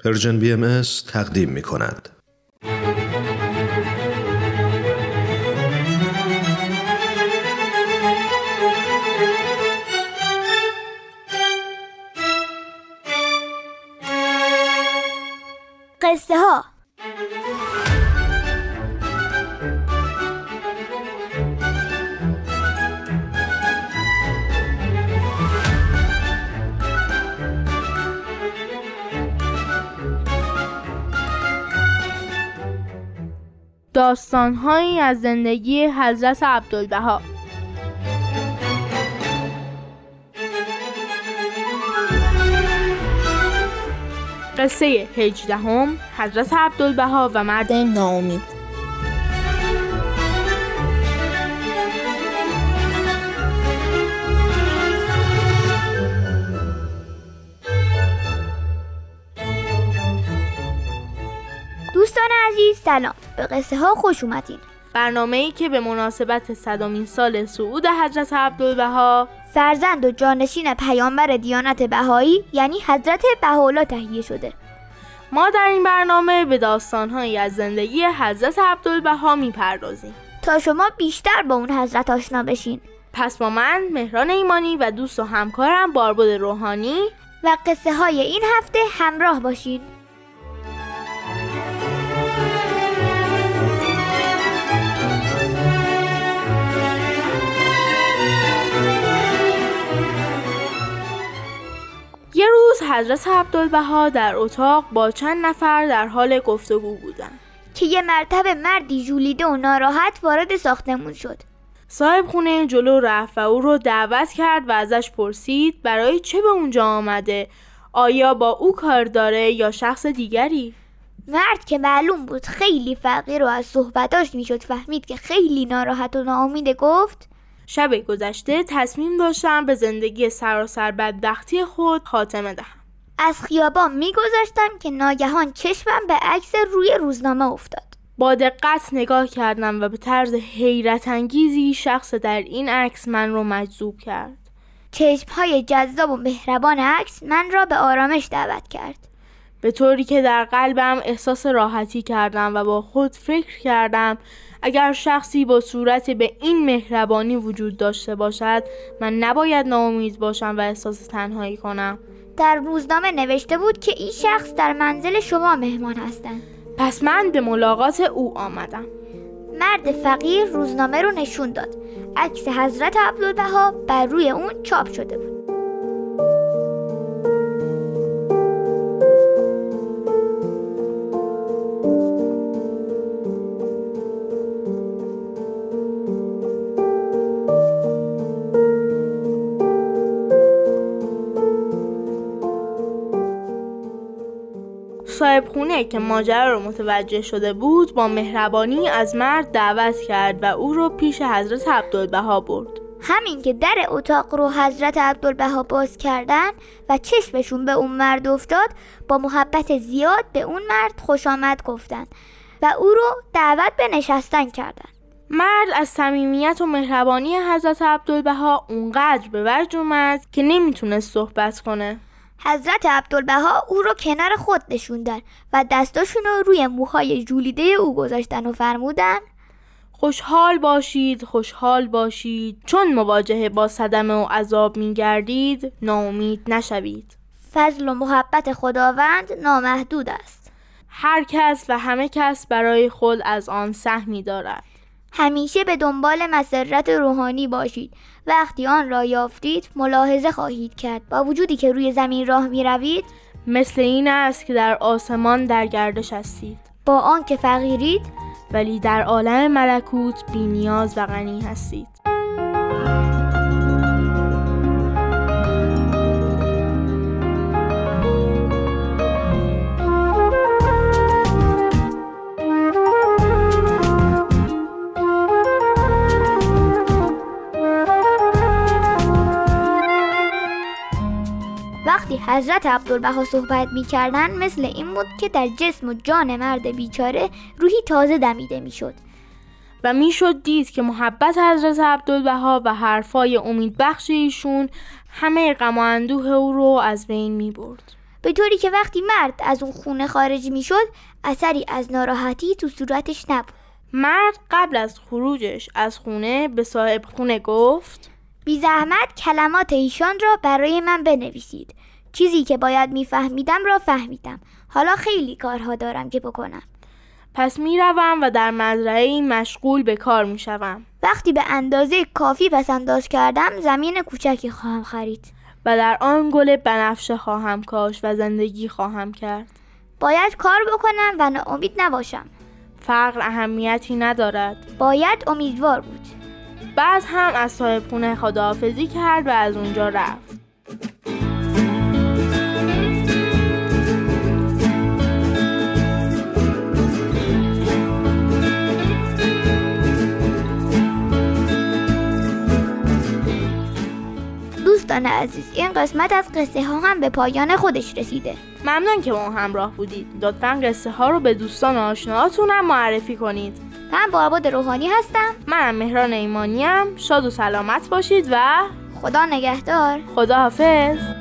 پرژن BMS تقدیم می کند. قصه ها. داستان‌هایی از زندگی حضرت عبدالبها. قصه 18 حضرت عبدالبها و مرد ناامید. دوستان عزیز سلام، به قصه ها خوش اومدین. برنامه‌ای که به مناسبت 100مین سال صعود حضرت عبدالبها فرزند و جانشین پیامبر دیانت بهایی یعنی حضرت بهاءالله تهیه شده. ما در این برنامه به داستان‌هایی از زندگی حضرت عبدالبها میپردازیم تا شما بیشتر با اون حضرت آشنا بشین. پس با من مهران ایمانی و دوست و همکارم باربد روحانی و قصه های این هفته همراه باشین. یه روز حضرت عبدالبها در اتاق با چند نفر در حال گفتگو بودند که یه مرتبه مردی ژولیده و ناراحت وارد ساختمون شد. صاحب خونه جلو رفت و او رو دعوت کرد و ازش پرسید برای چه به اونجا آمده؟ آیا با او کار داره یا شخص دیگری؟ مرد که معلوم بود خیلی فقیر و از صحبتاش میشد فهمید که خیلی ناراحت و ناامیده گفت شب گذشته تصمیم داشتم به زندگی سراسر بدبختی خود خاتمه دهم. از خیابان میگذشتم که ناگهان چشمم به عکس روی روزنامه افتاد. با دقت نگاه کردم و به طرز حیرت انگیزی شخص در این عکس من رو مجذوب کرد. چشمهای جذاب و مهربان عکس من را به آرامش دعوت کرد، به طوری که در قلبم احساس راحتی کردم و با خود فکر کردم اگر شخصی با صورت به این مهربانی وجود داشته باشد من نباید ناامید باشم و احساس تنهایی کنم. در روزنامه نوشته بود که این شخص در منزل شما مهمان هستند. پس من به ملاقات او آمدم. مرد فقیر روزنامه رو نشون داد. عکس حضرت عبدالبها بر روی اون چاپ شده بود. صاحب خونه که ماجرا رو متوجه شده بود با مهربانی از مرد دعوت کرد و او رو پیش حضرت عبدالبها برد. همین که در اتاق رو حضرت عبدالبها باز کردن و چشمشون به اون مرد افتاد با محبت زیاد به اون مرد خوش آمد گفتن و او رو دعوت به نشستن کردن. مرد از صمیمیت و مهربانی حضرت عبدالبها اونقدر به وجد اومد که نمیتونست صحبت کنه. حضرت عبدالبها او رو کنار خود نشوندن و دستاشون رو روی موهای ژولیده او گذاشتن و فرمودن خوشحال باشید، خوشحال باشید، چون مواجهه با صدمه و عذاب می‌گردید ناامید نشوید. فضل و محبت خداوند نامحدود است. هر کس و همه کس برای خود از آن سهمی دارد. همیشه به دنبال مسرت روحانی باشید. وقتی آن را یافتید ملاحظه خواهید کرد با وجودی که روی زمین راه می روید مثل این است که در آسمان در گردش هستید، با آن که فقیرید ولی در عالم ملکوت بی نیاز و غنی هستید. وقتی حضرت عبدالبها صحبت می‌کردن مثل این بود که در جسم و جان مرد بیچاره روحی تازه دمیده می‌شد و میشد دید که محبت حضرت عبدالبها و حرفای امیدبخش ایشون همه غم و اندوه او رو از بین می‌برد. به طوری که وقتی مرد از اون خونه خارج میشد اثری از ناراحتی تو صورتش نبود. مرد قبل از خروجش از خونه به صاحب خونه گفت بی زحمت کلمات ایشان را برای من بنویسید. چیزی که باید میفهمیدم را فهمیدم. حالا خیلی کارها دارم که بکنم. پس میروم و در مزرعه مشغول به کار میشوم. وقتی به اندازه کافی پس‌انداز کردم زمین کوچکی خواهم خرید و در آن گل بنفشه خواهم کاشت و زندگی خواهم کرد. باید کار بکنم و ناامید نباشم. فقر اهمیتی ندارد. باید امیدوار بود. بعد هم از صاحب خونه خداحافظی کرد و از اونجا رفت. دوستان عزیز، این قسمت از قصه ها هم به پایان خودش رسیده. ممنون که با ما همراه بودید. لطفاً قصه ها رو به دوستان و آشناهاتون هم معرفی کنید. من بارباد روحانی هستم. منم مهران ایمانیم. شاد و سلامت باشید و خدا نگهدار. خداحافظ.